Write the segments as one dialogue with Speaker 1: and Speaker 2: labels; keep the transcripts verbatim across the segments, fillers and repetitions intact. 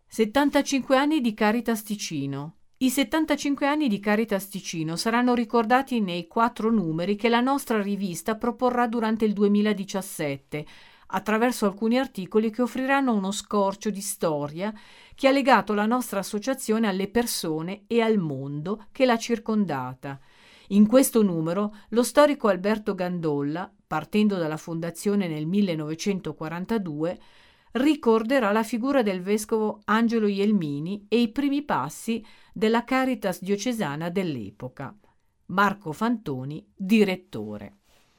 Speaker 1: settantacinque anni di Caritas Ticino. I settantacinque anni di Caritas Ticino saranno ricordati nei quattro numeri che la nostra rivista proporrà durante il duemiladiciassette, attraverso alcuni articoli che offriranno uno scorcio di storia che ha legato la nostra associazione alle persone e al mondo che l'ha circondata. In questo numero lo storico Alberto Gandolla, partendo dalla fondazione nel millenovecentoquarantadue, ricorderà la figura del vescovo Angelo Ielmini e i primi passi della Caritas diocesana dell'epoca. Marco Fantoni, direttore.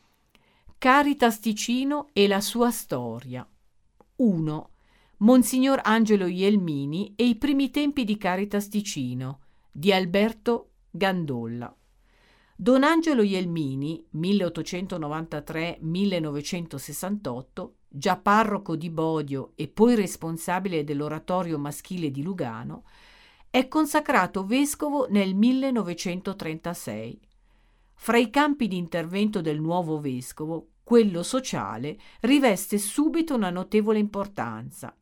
Speaker 1: Caritas Ticino e la sua storia. uno. Monsignor Angelo Ielmini e i primi tempi di Caritas Ticino, di Alberto Gandolla. Don Angelo Ielmini, milleottocentonovantatré millenovecentosessantotto, già parroco di Bodio e poi responsabile dell'oratorio maschile di Lugano, è consacrato vescovo nel millenovecentotrentasei. Fra i campi di intervento del nuovo vescovo, quello sociale riveste subito una notevole importanza.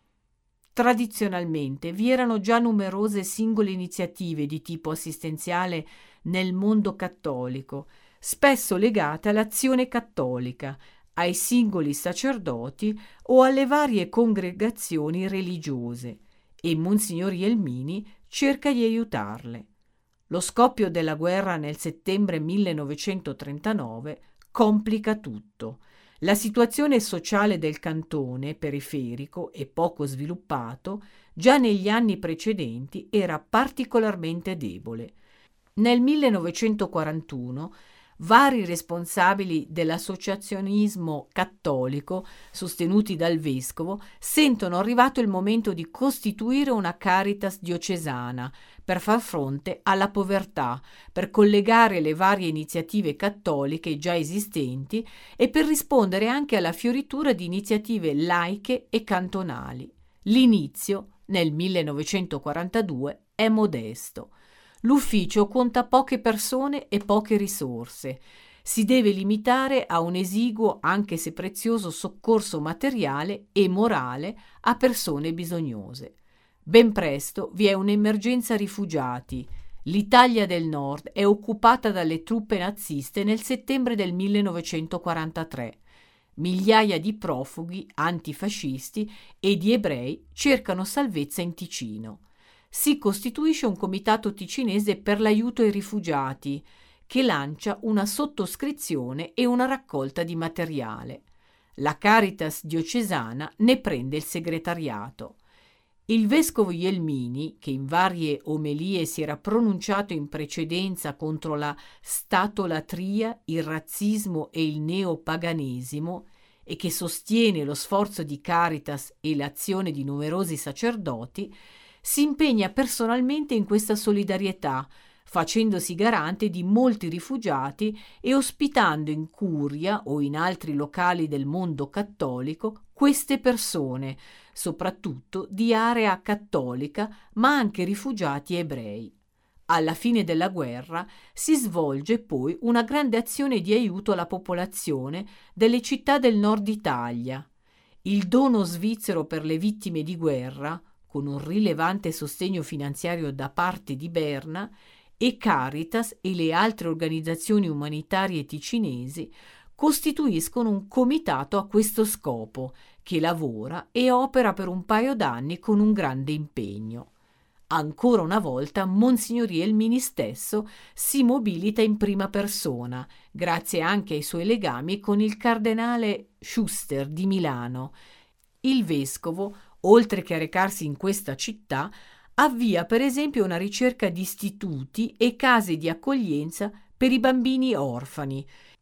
Speaker 1: Tradizionalmente vi erano già numerose singole iniziative di tipo assistenziale nel mondo cattolico, spesso legate all'azione cattolica, ai singoli sacerdoti o alle varie congregazioni religiose, e Monsignor Ielmini cerca di aiutarle. Lo scoppio della guerra nel settembre millenovecentotrentanove complica tutto. La situazione sociale del cantone, periferico e poco sviluppato, già negli anni precedenti era particolarmente debole. Nel millenovecentoquarantuno vari responsabili dell'associazionismo cattolico, sostenuti dal vescovo, sentono arrivato il momento di costituire una Caritas diocesana per far fronte alla povertà, per collegare le varie iniziative cattoliche già esistenti e per rispondere anche alla fioritura di iniziative laiche e cantonali. L'inizio, nel millenovecentoquarantadue, è modesto. L'ufficio conta poche persone e poche risorse. Si deve limitare a un esiguo, anche se prezioso, soccorso materiale e morale a persone bisognose. Ben presto vi è un'emergenza rifugiati. L'Italia del Nord è occupata dalle truppe naziste nel settembre del millenovecentoquarantatré. Migliaia di profughi antifascisti e di ebrei cercano salvezza in Ticino. Si costituisce un comitato ticinese per l'aiuto ai rifugiati, che lancia una sottoscrizione e una raccolta di materiale. La Caritas diocesana ne prende il segretariato. Il vescovo Ielmini, che in varie omelie si era pronunciato in precedenza contro la statolatria, il razzismo e il neopaganesimo, e che sostiene lo sforzo di Caritas e l'azione di numerosi sacerdoti, si impegna personalmente in questa solidarietà, facendosi garante di molti rifugiati e ospitando in curia o in altri locali del mondo cattolico queste persone, soprattutto di area cattolica, ma anche rifugiati ebrei. Alla fine della guerra si svolge poi una grande azione di aiuto alla popolazione delle città del nord Italia. Il dono svizzero per le vittime di guerra, con un rilevante sostegno finanziario da parte di Berna, e Caritas e le altre organizzazioni umanitarie ticinesi costituiscono un comitato a questo scopo, che lavora e opera per un paio d'anni con un grande impegno. Ancora una volta Monsignor Ielmini stesso si mobilita in prima persona, grazie anche ai suoi legami con il cardenale Schuster di Milano. Il vescovo, oltre che a recarsi in questa città, avvia per esempio una ricerca di istituti e case di accoglienza per i bambini orfani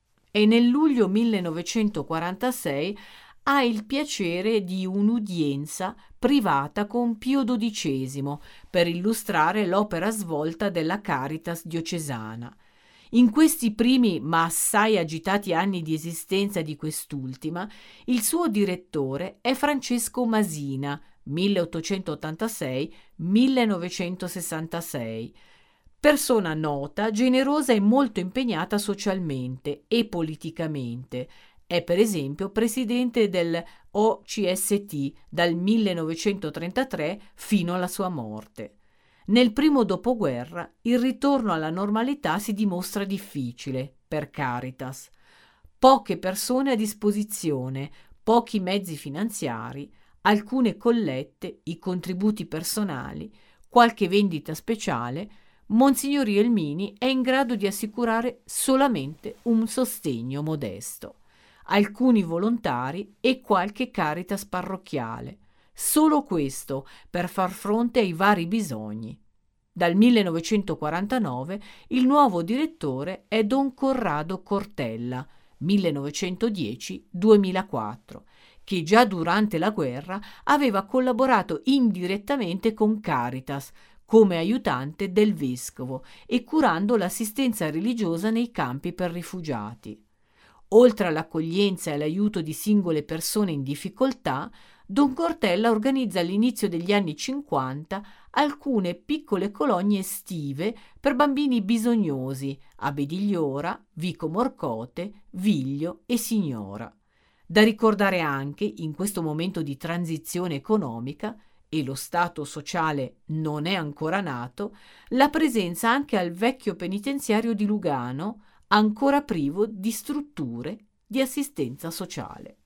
Speaker 1: e nel luglio millenovecentoquarantasei ha il piacere di un'udienza privata con Pio dodicesimo per illustrare l'opera svolta della Caritas diocesana. In questi primi ma assai agitati anni di esistenza di quest'ultima, il suo direttore è Francesco Masina, milleottocentottantasei millenovecentosessantasei, persona nota, generosa e molto impegnata socialmente e politicamente. È per esempio presidente del O C S T dal millenovecentotrentatré fino alla sua morte. Nel primo dopoguerra il ritorno alla normalità si dimostra difficile per Caritas. Poche persone a disposizione, pochi mezzi finanziari, alcune collette, i contributi personali, qualche vendita speciale. Monsignor Jelmini è in grado di assicurare solamente un sostegno modesto, alcuni volontari e qualche Caritas parrocchiale. Solo questo per far fronte ai vari bisogni. Dal millenovecentoquarantanove il nuovo direttore è Don Corrado Cortella, millenovecentodieci duemilaquattro, che già durante la guerra aveva collaborato indirettamente con Caritas come aiutante del vescovo e curando l'assistenza religiosa nei campi per rifugiati. Oltre all'accoglienza e all'aiuto di singole persone in difficoltà, Don Cortella organizza all'inizio degli anni cinquanta alcune piccole colonie estive per bambini bisognosi a Bedigliora, Vico Morcote, Viglio e Signora. Da ricordare anche, in questo momento di transizione economica, e lo Stato sociale non è ancora nato, la presenza anche al vecchio penitenziario di Lugano, ancora privo di strutture di assistenza sociale.